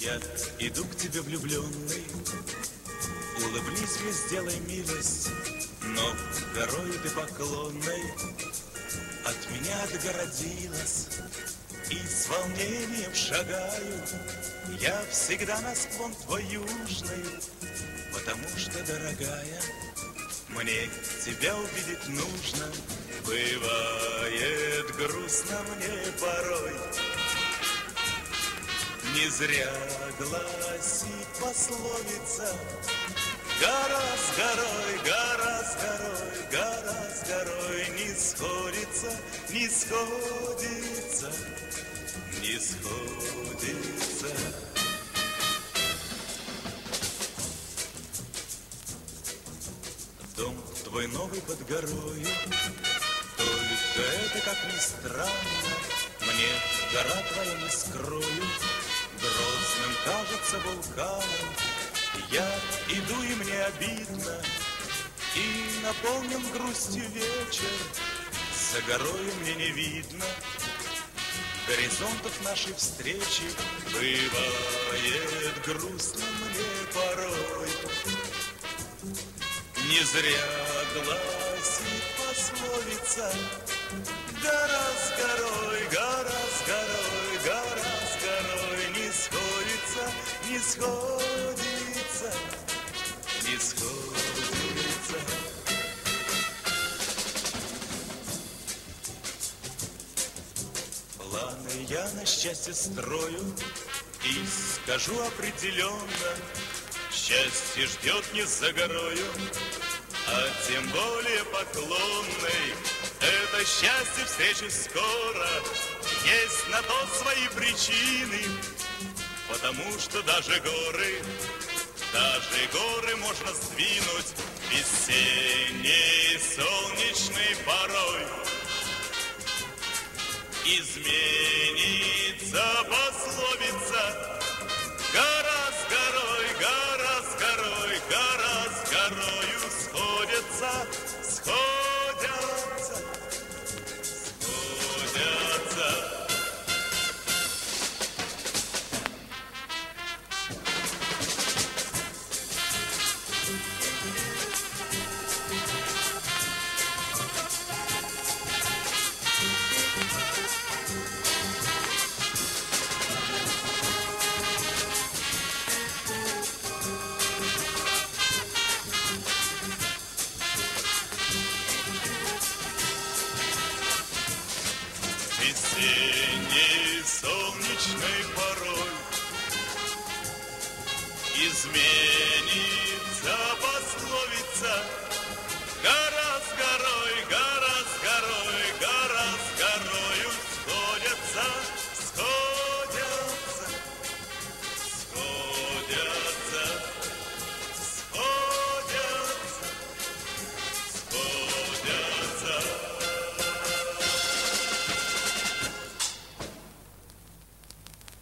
Я иду к тебе влюбленный, улыбнись мне, сделай милость, но горою ты поклонной от меня отгородилась. И с волнением шагаю я всегда на склон твой южный, потому что, дорогая, мне тебя увидеть нужно. Бывает грустно мне порой, не зря гласит пословица: гора с горой, гора с горой, гора с горой не сходится, не сходится, не сходится. Дом твой новый под горою, только это, как ни странно, мне гора твоя, не скрою, грозным кажется вулканом. Я иду, и мне обидно, и наполнен грустью вечер. За горою мне не видно горизонтов нашей встречи. Бывает грустно мне порой, не зря гласит пословица: гора с горой, гора с горой, гора с горой не сходится, не сходится, не сходится. Планы я на счастье строю и скажу определенно: счастье ждет не за горою, а тем более поклонной. Это счастье встречи скоро, есть на то свои причины, потому что даже горы можно сдвинуть весенней солнечной порой. Изменится пословица: гора с горой, гора с горой, гора с горою сходятся, сходятся, сходятся. Весенней солнечной порой изменится